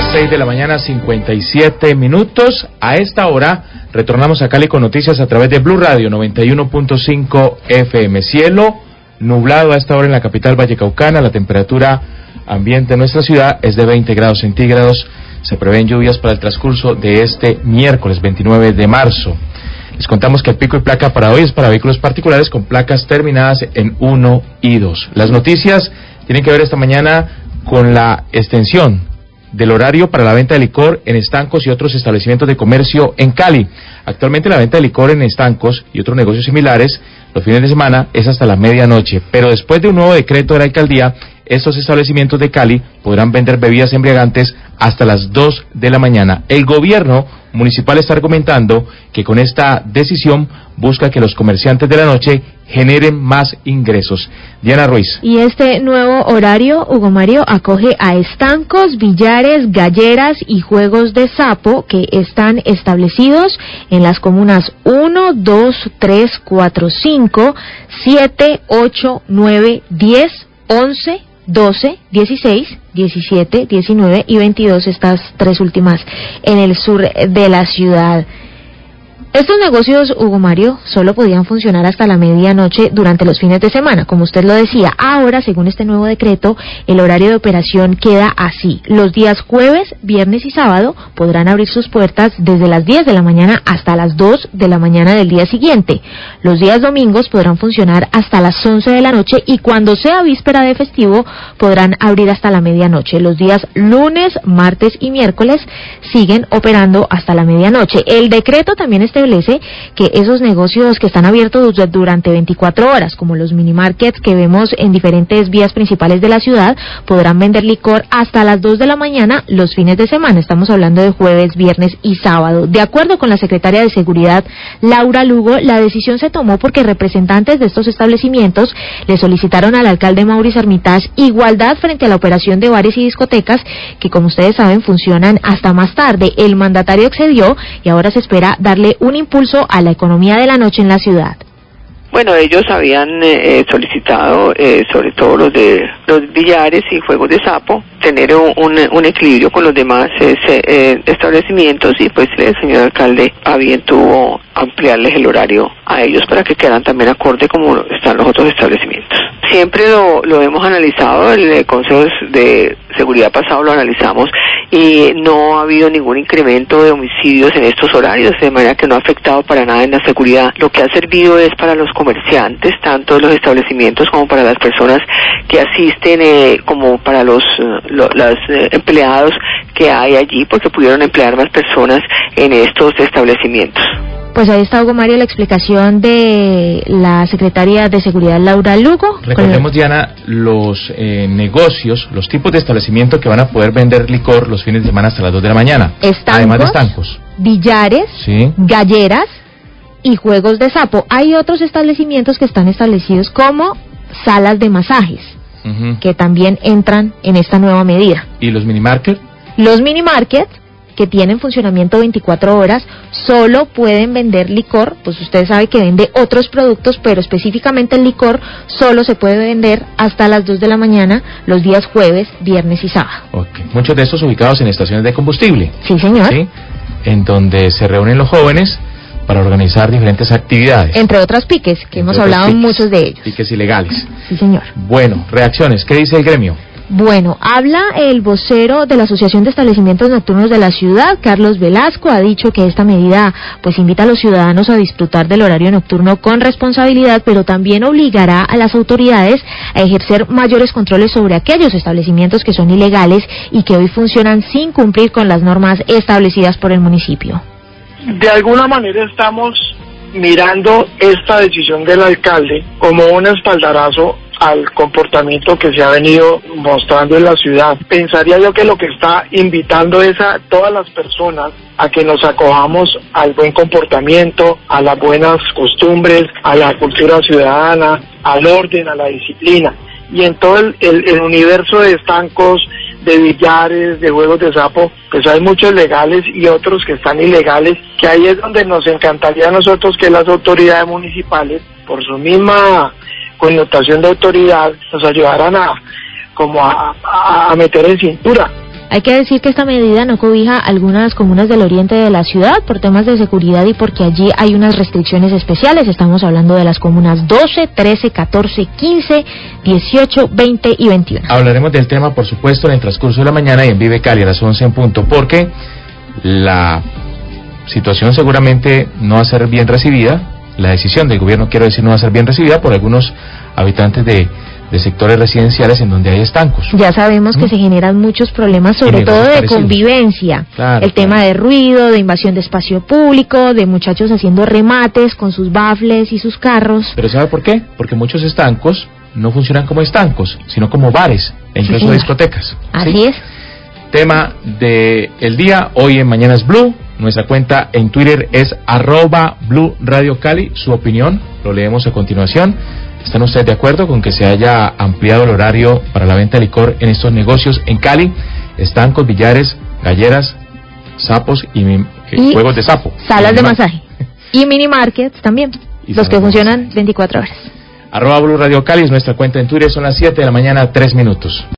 6 de la mañana, 57 minutos. A esta hora retornamos a Cali con noticias a través de Blue Radio 91.5 FM. Cielo nublado a esta hora en la capital vallecaucana. La temperatura ambiente en nuestra ciudad es de 20 grados centígrados. Se prevén lluvias para el transcurso de este miércoles 29 de marzo. Les contamos que el pico y placa para hoy es para vehículos particulares con placas terminadas en 1 y 2. Las noticias tienen que ver esta mañana con la extensión del horario para la venta de licor en estancos y otros establecimientos de comercio en Cali. Actualmente la venta de licor en estancos y otros negocios similares los fines de semana es hasta la medianoche, pero después de un nuevo decreto de la alcaldía, estos establecimientos de Cali podrán vender bebidas embriagantes hasta las 2 de la mañana. El gobierno municipal está argumentando que con esta decisión busca que los comerciantes de la noche generen más ingresos. Diana Ruiz. Y este nuevo horario, Hugo Mario, acoge a estancos, billares, galleras y juegos de sapo que están establecidos en las comunas 1, 2, 3, 4, 5, 7, 8, 9, 10, 11, 12, 16, 17, 19 y 22, estas tres últimas en el sur de la ciudad. Estos negocios, Hugo Mario, solo podían funcionar hasta la medianoche durante los fines de semana, como usted lo decía. Ahora, según este nuevo decreto, el horario de operación queda así. Los días jueves, viernes y sábado podrán abrir sus puertas desde las 10 de la mañana hasta las 2 de la mañana del día siguiente. Los días domingos podrán funcionar hasta las 11 de la noche y cuando sea víspera de festivo podrán abrir hasta la medianoche. Los días lunes, martes y miércoles siguen operando hasta la medianoche. El decreto también establece que esos negocios que están abiertos durante 24 horas, como los mini markets que vemos en diferentes vías principales de la ciudad, podrán vender licor hasta las 2 de la mañana los fines de semana. Estamos hablando de jueves, viernes y sábado. De acuerdo con la secretaria de Seguridad, Laura Lugo, la decisión se tomó porque representantes de estos establecimientos le solicitaron al alcalde Mauricio Armitage igualdad frente a la operación de bares y discotecas que, como ustedes saben, funcionan hasta más tarde. El mandatario accedió y ahora se espera darle un impulso a la economía de la noche en la ciudad. Bueno, ellos habían solicitado, sobre todo los de los billares y juegos de sapo, tener un equilibrio con los demás establecimientos y pues el señor alcalde a bien tuvo ampliarles el horario a ellos para que quedaran también acorde como están los otros establecimientos. Siempre lo hemos analizado, el Consejo de Seguridad pasado lo analizamos y no ha habido ningún incremento de homicidios en estos horarios, de manera que no ha afectado para nada en la seguridad. Lo que ha servido es para los comerciantes, tanto de los establecimientos como para las personas que asisten, como para los empleados que hay allí, porque pudieron emplear más personas en estos establecimientos. Pues ahí está, Hugo Mario, la explicación de la secretaria de Seguridad, Laura Lugo. Recordemos, Diana, los negocios, los tipos de establecimiento que van a poder vender licor los fines de semana hasta las 2 de la mañana. Estancos, además de estancos, billares, sí, galleras y juegos de sapo. Hay otros establecimientos que están establecidos como salas de masajes, que también entran en esta nueva medida. ¿Y los mini market? Los mini markets, que tienen funcionamiento 24 horas, solo pueden vender licor. Pues usted sabe que vende otros productos, pero específicamente el licor solo se puede vender hasta las 2 de la mañana los días jueves, viernes y sábado. Okay. Muchos de estos ubicados en estaciones de combustible. Sí, señor. ¿Sí? En donde se reúnen los jóvenes para organizar diferentes actividades. Entre otras piques, que hemos hablado muchos de ellos. Piques ilegales. Sí, señor. Bueno, reacciones, ¿qué dice el gremio? Bueno, habla el vocero de la Asociación de Establecimientos Nocturnos de la ciudad, Carlos Velasco. Ha dicho que esta medida pues invita a los ciudadanos a disfrutar del horario nocturno con responsabilidad, pero también obligará a las autoridades a ejercer mayores controles sobre aquellos establecimientos que son ilegales y que hoy funcionan sin cumplir con las normas establecidas por el municipio. De alguna manera estamos mirando esta decisión del alcalde como un espaldarazo al comportamiento que se ha venido mostrando en la ciudad. Pensaría yo que lo que está invitando es a todas las personas a que nos acojamos al buen comportamiento, a las buenas costumbres, a la cultura ciudadana, al orden, a la disciplina. Y en todo el universo de estancos, de billares, de juegos de sapo, pues hay muchos legales y otros que están ilegales, que ahí es donde nos encantaría a nosotros que las autoridades municipales, por su misma connotación de autoridad, nos ayudaran a meter en cintura. Hay que decir que esta medida no cobija algunas comunas del oriente de la ciudad por temas de seguridad y porque allí hay unas restricciones especiales. Estamos hablando de las comunas 12, 13, 14, 15, 18, 20 y 21. Hablaremos del tema, por supuesto, en el transcurso de la mañana y en Vive Cali a las 11 en punto, porque la situación seguramente no va a ser bien recibida. La decisión del gobierno, quiero decir, no va a ser bien recibida por algunos habitantes de sectores residenciales en donde hay estancos. Ya sabemos que se generan muchos problemas, sobre todo de convivencia. Claro, el tema de ruido, de invasión de espacio público, de muchachos haciendo remates con sus bafles y sus carros. ¿Pero sabe por qué? Porque muchos estancos no funcionan como estancos, sino como bares e incluso discotecas. Así es. Tema del día, hoy en Mañanas Blue. Nuestra cuenta en Twitter es @BlueRadioCali. Su opinión, lo leemos a continuación. ¿Están ustedes de acuerdo con que se haya ampliado el horario para la venta de licor en estos negocios en Cali? Estancos, billares, galleras, sapos y juegos de sapo. Salas de masaje. Y mini markets también, los que funcionan 24 horas. @BlueRadioCali es nuestra cuenta en Twitter, son las 7 de la mañana, 3 minutos.